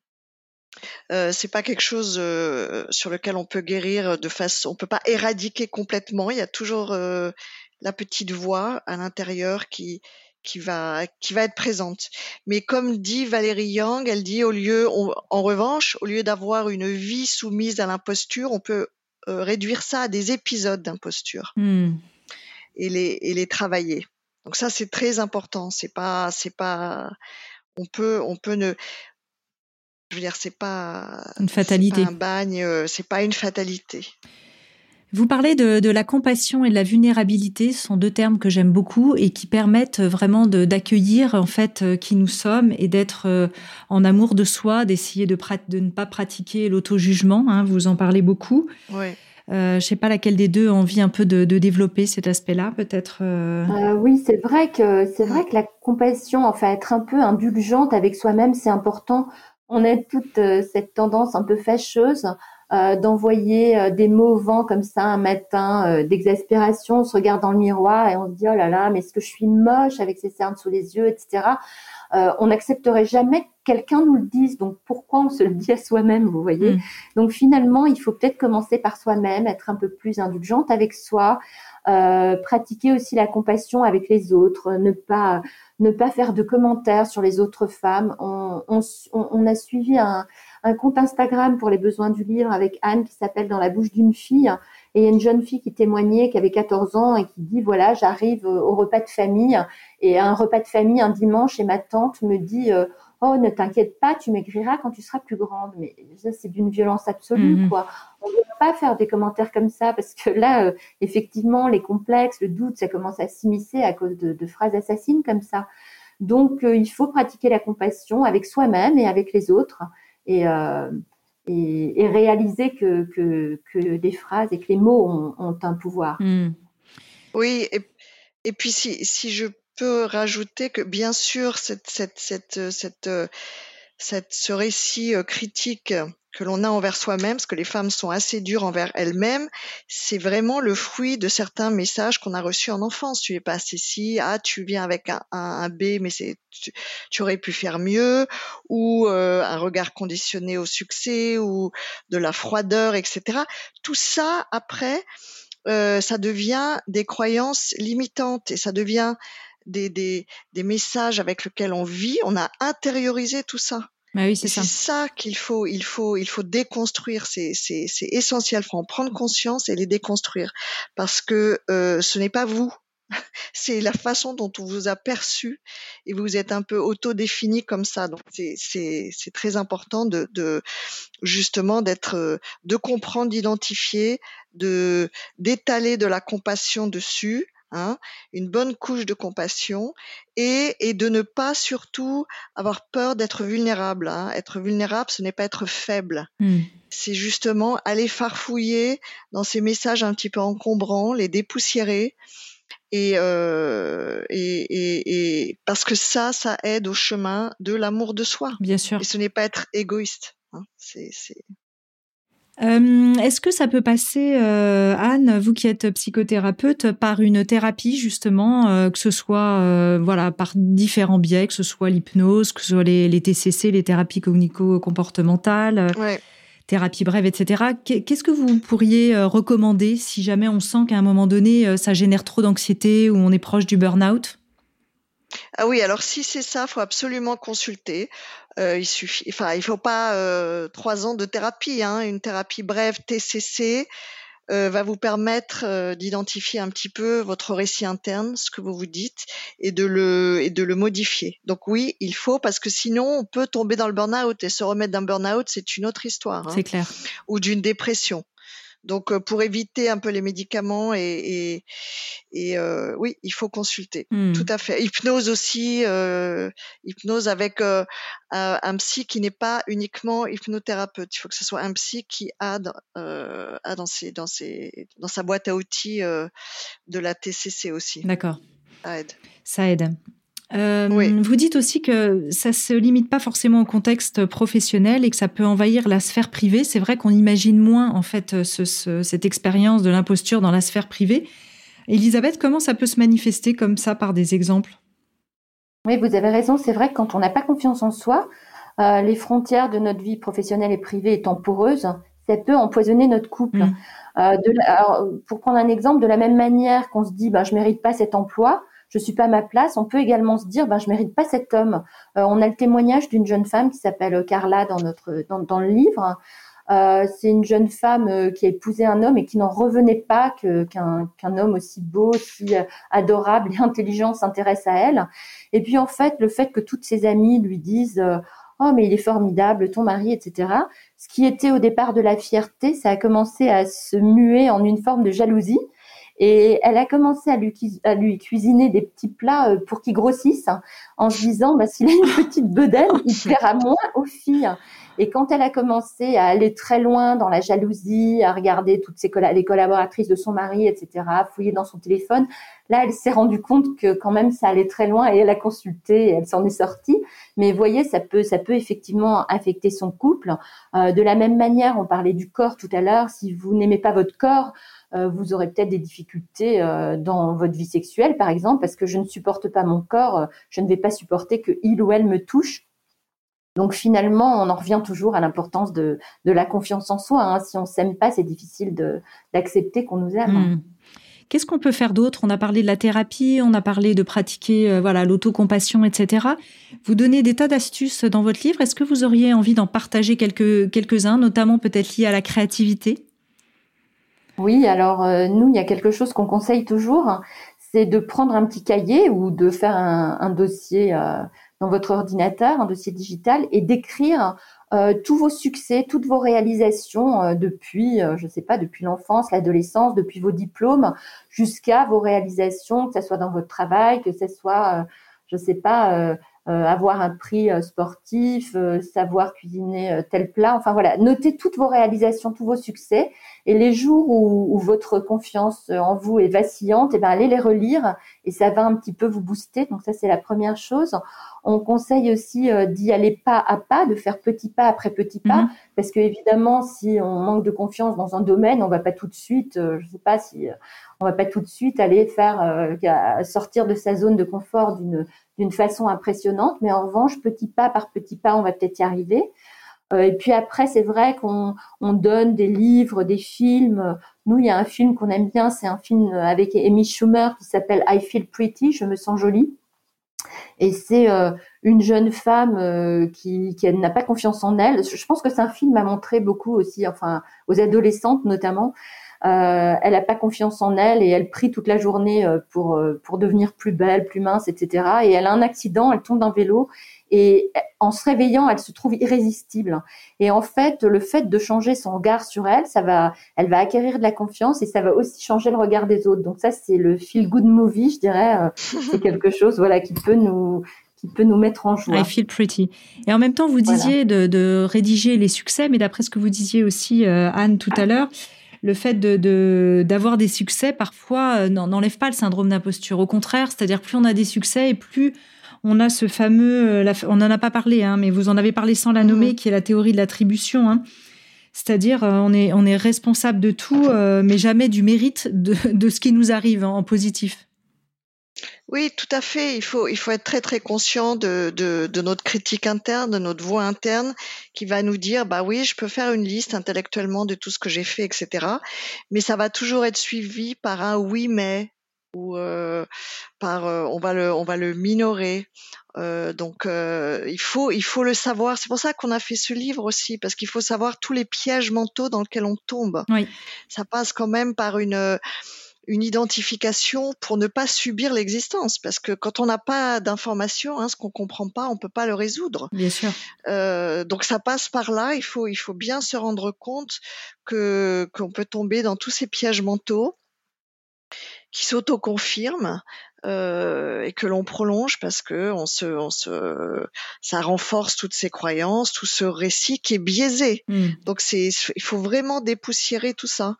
C'est pas quelque chose sur lequel on peut guérir on peut pas éradiquer complètement. Il y a toujours la petite voix à l'intérieur qui va être présente. Mais comme dit Valérie Yang, elle dit en revanche, au lieu d'avoir une vie soumise à l'imposture, on peut réduire ça à des épisodes d'imposture et les travailler. Donc ça c'est très important. C'est pas on peut ne Je veux dire, c'est pas une fatalité. C'est pas un bagne, c'est pas une fatalité. Vous parlez de la compassion et de la vulnérabilité, ce sont deux termes que j'aime beaucoup et qui permettent vraiment d'accueillir en fait qui nous sommes et d'être en amour de soi, d'essayer de ne pas pratiquer l'auto-jugement. Vous en parlez beaucoup. Oui. Je sais pas laquelle des deux a envie un peu de développer cet aspect-là, peut-être. Oui, c'est vrai que la compassion, enfin être un peu indulgente avec soi-même, c'est important. On a toute cette tendance un peu fâcheuse d'envoyer des mots au vent comme ça un matin d'exaspération. On se regarde dans le miroir et on se dit oh là là, mais est-ce que je suis moche avec ces cernes sous les yeux, etc. On n'accepterait jamais que quelqu'un nous le dise. Donc pourquoi on se le dit à soi-même, vous voyez ? Donc finalement, il faut peut-être commencer par soi-même, être un peu plus indulgente avec soi, pratiquer aussi la compassion avec les autres, ne pas faire de commentaires sur les autres femmes. On a suivi un compte Instagram pour les besoins du livre avec Anne qui s'appelle Dans la bouche d'une fille. Et il y a une jeune fille qui témoignait, qui avait 14 ans et qui dit, voilà, j'arrive au repas de famille et à un repas de famille un dimanche et ma tante me dit, oh, ne t'inquiète pas, tu maigriras quand tu seras plus grande. Mais ça, c'est d'une violence absolue, quoi. On ne doit pas faire des commentaires comme ça parce que là, effectivement, les complexes, le doute, ça commence à s'immiscer à cause de phrases assassines comme ça. Donc, il faut pratiquer la compassion avec soi-même et avec les autres et réaliser que les phrases et que les mots ont un pouvoir. Oui, et puis si je peux rajouter que bien sûr ce récit critique que l'on a envers soi-même, parce que les femmes sont assez dures envers elles-mêmes, c'est vraiment le fruit de certains messages qu'on a reçus en enfance. Tu es pas assez ci, tu viens avec un B, mais tu aurais pu faire mieux, ou un regard conditionné au succès, ou de la froideur, etc. Tout ça, après, ça devient des croyances limitantes et ça devient des messages avec lesquels on vit. On a intériorisé tout ça. Bah oui, c'est ça. C'est ça qu'il faut déconstruire. C'est essentiel. Il faut en prendre conscience et les déconstruire. Parce que ce n'est pas vous. C'est la façon dont on vous a perçu et vous êtes un peu auto-défini comme ça. Donc c'est très important justement de comprendre, d'identifier, d'étaler de la compassion dessus. Une bonne couche de compassion et de ne pas surtout avoir peur d'être vulnérable. Être vulnérable, ce n'est pas être faible. C'est justement aller farfouiller dans ces messages un petit peu encombrants, les dépoussiérer et parce que ça aide au chemin de l'amour de soi. Bien sûr. Et ce n'est pas être égoïste. Est-ce que ça peut passer, Anne, vous qui êtes psychothérapeute, par une thérapie justement, que ce soit par différents biais, que ce soit l'hypnose, que ce soit les TCC, les thérapies cognitivo-comportementales, thérapie brève, etc. Qu'est-ce que vous pourriez recommander si jamais on sent qu'à un moment donné, ça génère trop d'anxiété ou on est proche du burn-out ? Ah oui, alors si c'est ça, faut absolument consulter. Il faut pas 3 ans de thérapie. Une thérapie brève TCC va vous permettre d'identifier un petit peu votre récit interne, ce que vous vous dites, et de le modifier. Donc oui, il faut, parce que sinon on peut tomber dans le burn-out, et se remettre d'un burn-out, c'est une autre histoire. C'est clair. Ou d'une dépression. Donc pour éviter un peu les médicaments oui, il faut consulter. Tout à fait. Hypnose aussi, hypnose avec un psy qui n'est pas uniquement hypnothérapeute. Il faut que ce soit un psy qui a dans sa boîte à outils de la TCC aussi. D'accord. Ça aide. Oui. Vous dites aussi que ça se limite pas forcément au contexte professionnel et que ça peut envahir la sphère privée. C'est vrai qu'on imagine moins en fait cette expérience de l'imposture dans la sphère privée. Elisabeth, comment ça peut se manifester comme ça par des exemples ? Oui, vous avez raison. C'est vrai que quand on n'a pas confiance en soi, les frontières de notre vie professionnelle et privée étant poreuses, ça peut empoisonner notre couple. Alors, pour prendre un exemple, de la même manière qu'on se dit je mérite pas cet emploi, je suis pas à ma place, on peut également se dire je mérite pas cet homme. On a le témoignage d'une jeune femme qui s'appelle Carla dans le livre. C'est une jeune femme qui a épousé un homme et qui n'en revenait pas qu'un homme aussi beau, aussi adorable et intelligent s'intéresse à elle. Et puis en fait, le fait que toutes ses amies lui disent oh mais il est formidable, ton mari, etc. Ce qui était au départ de la fierté, ça a commencé à se muer en une forme de jalousie. Et elle a commencé à lui cuisiner des petits plats pour qu'il grossisse, en se disant s'il a une petite bedaine, il plaira moins aux filles. Et quand elle a commencé à aller très loin dans la jalousie, à regarder toutes les collaboratrices de son mari, etc., à fouiller dans son téléphone, là, elle s'est rendue compte que quand même ça allait très loin et elle a consulté et elle s'en est sortie. Mais vous voyez, ça peut effectivement affecter son couple. De la même manière, on parlait du corps tout à l'heure. Si vous n'aimez pas votre corps, vous aurez peut-être des difficultés dans votre vie sexuelle, par exemple, parce que je ne supporte pas mon corps, je ne vais pas supporter que il ou elle me touche. Donc finalement, on en revient toujours à l'importance de la confiance en soi. Si on s'aime pas, c'est difficile d'accepter qu'on nous aime. Qu'est-ce qu'on peut faire d'autre ? On a parlé de la thérapie, on a parlé de pratiquer l'autocompassion, etc. Vous donnez des tas d'astuces dans votre livre. Est-ce que vous auriez envie d'en partager quelques-uns, notamment peut-être liés à la créativité ? Oui, alors nous, il y a quelque chose qu'on conseille toujours, c'est de prendre un petit cahier ou de faire un dossier dans votre ordinateur, un dossier digital, et d'écrire tous vos succès, toutes vos réalisations depuis l'enfance, l'adolescence, depuis vos diplômes, jusqu'à vos réalisations, que ce soit dans votre travail, que ce soit, avoir un prix sportif, savoir cuisiner tel plat, enfin voilà, notez toutes vos réalisations, tous vos succès, et les jours où votre confiance en vous est vacillante, allez les relire et ça va un petit peu vous booster. Donc ça, c'est la première chose. On conseille aussi d'y aller pas à pas, de faire petit pas après petit pas, parce que évidemment, si on manque de confiance dans un domaine, on va pas tout de suite, on va pas tout de suite aller sortir de sa zone de confort d'une façon impressionnante, mais en revanche, petit pas par petit pas, on va peut-être y arriver. Et puis après, c'est vrai qu'on donne des livres, des films. Nous, il y a un film qu'on aime bien, c'est un film avec Amy Schumer qui s'appelle I Feel Pretty, je me sens jolie. Et c'est une jeune femme qui n'a pas confiance en elle. Je pense que c'est un film à montrer beaucoup aussi, enfin aux adolescentes notamment. Elle n'a pas confiance en elle et elle prie toute la journée pour devenir plus belle, plus mince, etc. Et elle a un accident, elle tombe d'un vélo et en se réveillant, elle se trouve irrésistible. Et en fait, le fait de changer son regard sur elle, elle va acquérir de la confiance et ça va aussi changer le regard des autres. Donc ça, c'est le feel good movie, je dirais. C'est quelque chose, voilà, qui peut nous mettre en joie. I feel pretty. Et en même temps, vous disiez de rédiger les succès, mais d'après ce que vous disiez aussi, Anne, tout à l'heure, le fait d'avoir des succès, parfois, n'enlève pas le syndrome d'imposture. Au contraire, c'est-à-dire plus on a des succès et plus on a ce fameux... on n'en a pas parlé, mais vous en avez parlé sans la nommer, qui est la théorie de l'attribution. C'est-à-dire, on est responsable de tout, mais jamais du mérite de ce qui nous arrive en positif. Oui, tout à fait. Il faut être très très conscient de notre critique interne, de notre voix interne, qui va nous dire bah oui, je peux faire une liste intellectuellement de tout ce que j'ai fait, etc. Mais ça va toujours être suivi par un oui mais ou par on va le minorer. Donc il faut le savoir. C'est pour ça qu'on a fait ce livre aussi, parce qu'il faut savoir tous les pièges mentaux dans lesquels on tombe. Oui. Ça passe quand même par une identification pour ne pas subir l'existence, parce que quand on n'a pas d'informations, ce qu'on comprend pas, on peut pas le résoudre. Bien sûr. Donc ça passe par là. Il faut bien se rendre compte qu'on peut tomber dans tous ces pièges mentaux qui s'auto-confirment et que l'on prolonge parce que ça renforce toutes ces croyances, tout ce récit qui est biaisé. Donc il faut vraiment dépoussiérer tout ça.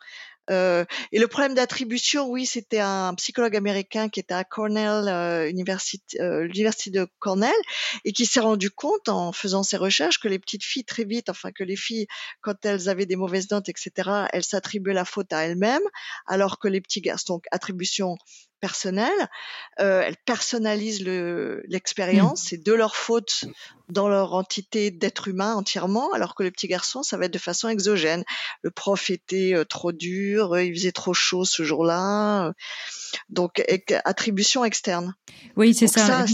Et le problème d'attribution, oui, c'était un psychologue américain qui était à Cornell, l'université de Cornell, et qui s'est rendu compte en faisant ses recherches que les petites filles très vite, que les filles, quand elles avaient des mauvaises notes, etc., elles s'attribuaient la faute à elles-mêmes, alors que les petits garçons, donc attribution personnelle, elles personnalisent l'expérience, c'est de leur faute dans leur entité d'être humain entièrement, alors que les petits garçons, ça va être de façon exogène. Le prof était trop dur, il faisait trop chaud ce jour-là, donc attribution externe. Oui, c'est donc ça.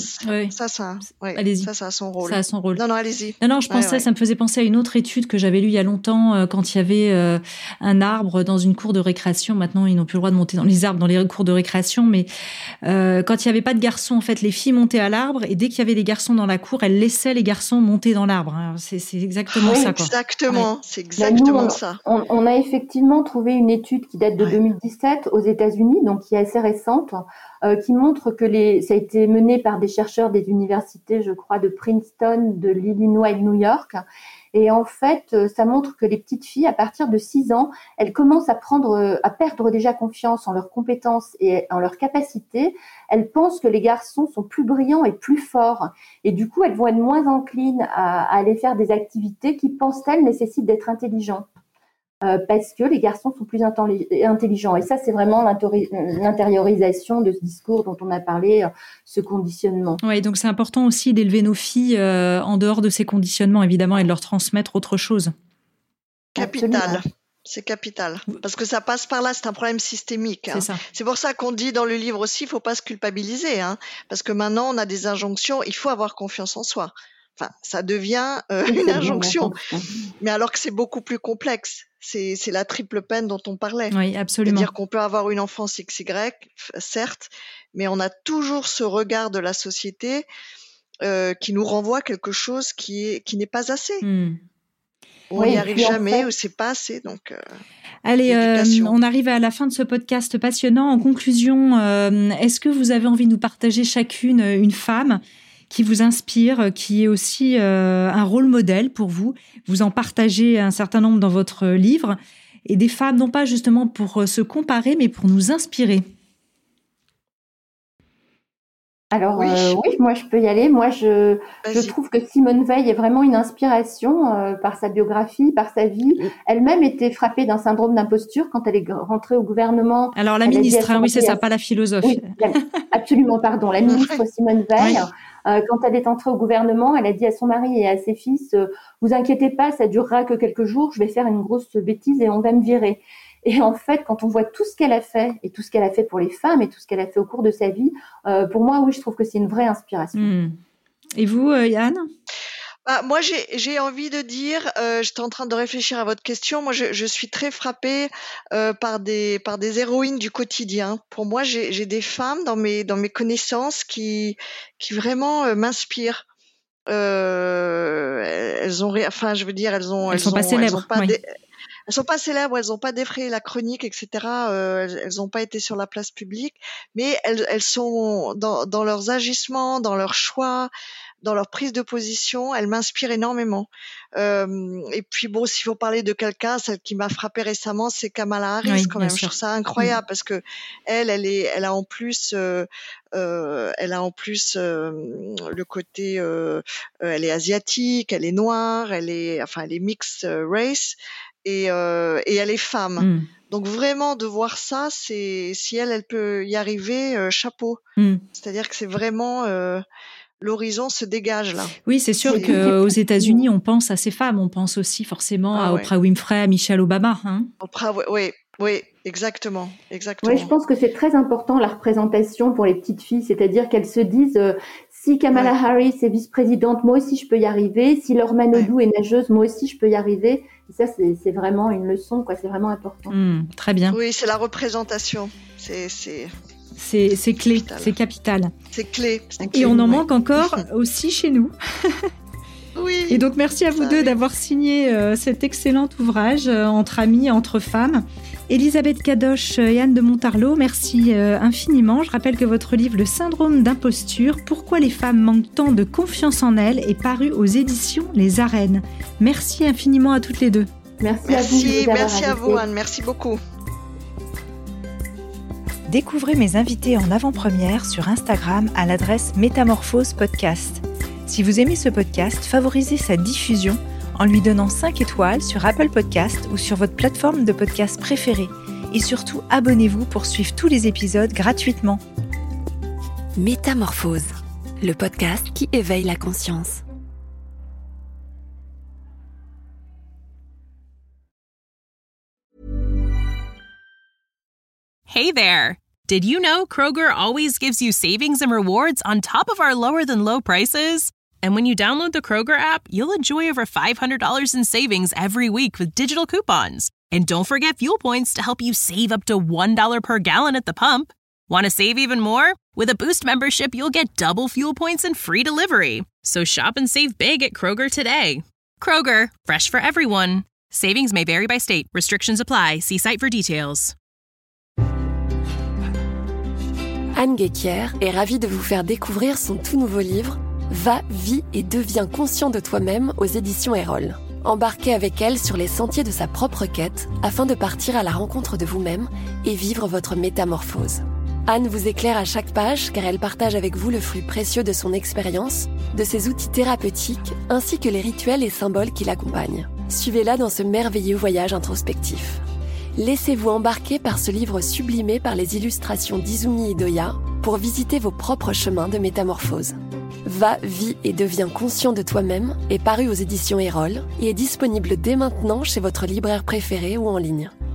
Allez-y. Ça a son rôle. Ça a son rôle. Non, allez-y. Non, je pensais, ça me faisait penser à une autre étude que j'avais lue il y a longtemps, quand il y avait un arbre dans une cour de récréation. Maintenant, ils n'ont plus le droit de monter dans les arbres, dans les cours de récréation, mais quand il n'y avait pas de garçons, en fait, les filles montaient à l'arbre, et dès qu'il y avait des garçons dans la cour, elles laissaient les garçons monter dans l'arbre. C'est exactement ça, quoi. Exactement, ouais. C'est exactement ça. On a effectivement trouvé une étude qui date de 2017 aux États-Unis, donc qui est assez récente, qui montre que ça a été mené par des chercheurs des universités, je crois, de Princeton, de l'Illinois et de New York. Et en fait, ça montre que les petites filles, à partir de 6 ans, elles commencent à perdre déjà confiance en leurs compétences et en leurs capacités. Elles pensent que les garçons sont plus brillants et plus forts. Et du coup, elles vont être moins enclines à aller faire des activités qui, pensent-elles, nécessitent d'être intelligents. Parce que les garçons sont plus intelligents. Et ça, c'est vraiment l'intériorisation de ce discours dont on a parlé, ce conditionnement. Oui, donc c'est important aussi d'élever nos filles en dehors de ces conditionnements, évidemment, et de leur transmettre autre chose. Capital. Absolument. C'est capital. Parce que ça passe par là, c'est un problème systémique. C'est ça. C'est pour ça qu'on dit dans le livre aussi, il ne faut pas se culpabiliser. Parce que maintenant, on a des injonctions, il faut avoir confiance en soi. Ça devient une injonction. Mais alors que c'est beaucoup plus complexe. C'est la triple peine dont on parlait. Oui, absolument. C'est-à-dire qu'on peut avoir une enfance XY, certes, mais on a toujours ce regard de la société qui nous renvoie quelque chose qui n'est pas assez. On n'y arrive jamais, ou c'est pas assez. Donc, allez, on arrive à la fin de ce podcast passionnant. En conclusion, est-ce que vous avez envie de nous partager chacune une femme qui vous inspire, qui est aussi un rôle modèle pour vous? Vous en partagez un certain nombre dans votre livre. Et des femmes, non pas justement pour se comparer, mais pour nous inspirer. Alors oui, moi je peux y aller. Moi je trouve que Simone Veil est vraiment une inspiration par sa biographie, par sa vie. Elle-même était frappée d'un syndrome d'imposture quand elle est rentrée au gouvernement. Alors la ministre, oui c'est ça, pas la philosophe. Oui, absolument, pardon, la ministre Simone Veil. Quand elle est entrée au gouvernement, elle a dit à son mari et à ses fils, vous inquiétez pas, ça durera que quelques jours, je vais faire une grosse bêtise et on va me virer. Et en fait, quand on voit tout ce qu'elle a fait, et tout ce qu'elle a fait pour les femmes, et tout ce qu'elle a fait au cours de sa vie, pour moi, oui, je trouve que c'est une vraie inspiration. Et vous, Yann ? Moi, j'ai envie de dire, j'étais en train de réfléchir à votre question. Moi, je suis très frappée par des héroïnes du quotidien. Pour moi, j'ai des femmes dans mes connaissances qui vraiment m'inspirent. Elles sont pas célèbres. Elles sont pas célèbres, elles ont pas défrayé la chronique, etc. Elles ont pas été sur la place publique, mais elles sont dans leurs agissements, dans leurs choix, dans leur prise de position, elles m'inspirent énormément. Et puis bon, s'il faut parler de quelqu'un, celle qui m'a frappée récemment, c'est Kamala Harris, quand même. Je trouve ça incroyable parce que elle a en plus le côté, elle est asiatique, elle est noire, elle est mixed race. Et elle est femme. Donc vraiment de voir ça, si elle peut y arriver, chapeau. C'est-à-dire que c'est vraiment l'horizon se dégage là. Oui, c'est sûr qu'aux États-Unis, on pense à ces femmes, on pense aussi forcément à Oprah Winfrey, à Michelle Obama. Oprah, oui, exactement. Oui, je pense que c'est très important la représentation pour les petites filles, c'est-à-dire qu'elles se disent si Kamala Harris est vice-présidente, moi aussi je peux y arriver. Si Laure Manodou est nageuse, moi aussi je peux y arriver. Et ça, c'est vraiment une leçon, quoi. C'est vraiment important. Très bien. Oui, c'est la représentation. C'est clé, c'est capital. C'est clé. Et on en manque encore aussi chez nous. Oui. Et donc, merci à vous deux d'avoir signé cet excellent ouvrage entre amis, entre femmes. Elisabeth Kadosh et Anne de Montarlot, merci infiniment. Je rappelle que votre livre « Le syndrome d'imposture, pourquoi les femmes manquent tant de confiance en elles » est paru aux éditions Les Arènes. Merci infiniment à toutes les deux. Merci à vous. Merci à vous, Anne. Merci beaucoup. Découvrez mes invités en avant-première sur Instagram à l'adresse Métamorphose Podcast. Si vous aimez ce podcast, favorisez sa diffusion en lui donnant 5 étoiles sur Apple Podcast ou sur votre plateforme de podcast préférée. Et surtout, abonnez-vous pour suivre tous les épisodes gratuitement. Métamorphose, le podcast qui éveille la conscience. Hey there! Did you know Kroger always gives you savings and rewards on top of our lower-than-low prices? And when you download the Kroger app, you'll enjoy over $500 in savings every week with digital coupons. And don't forget fuel points to help you save up to $1 per gallon at the pump. Want to save even more? With a Boost membership, you'll get double fuel points and free delivery. So shop and save big at Kroger today. Kroger, fresh for everyone. Savings may vary by state. Restrictions apply. See site for details. Anne Guéquière est ravie de vous faire découvrir son tout nouveau livre « Va, vis et deviens conscient de toi-même » aux éditions Erol. Embarquez avec elle sur les sentiers de sa propre quête afin de partir à la rencontre de vous-même et vivre votre métamorphose. Anne vous éclaire à chaque page car elle partage avec vous le fruit précieux de son expérience, de ses outils thérapeutiques ainsi que les rituels et symboles qui l'accompagnent. Suivez-la dans ce merveilleux voyage introspectif. Laissez-vous embarquer par ce livre sublimé par les illustrations d'Izumi Idoya pour visiter vos propres chemins de métamorphose. Va, vis et deviens conscient de toi-même est paru aux éditions Erol et est disponible dès maintenant chez votre libraire préféré ou en ligne.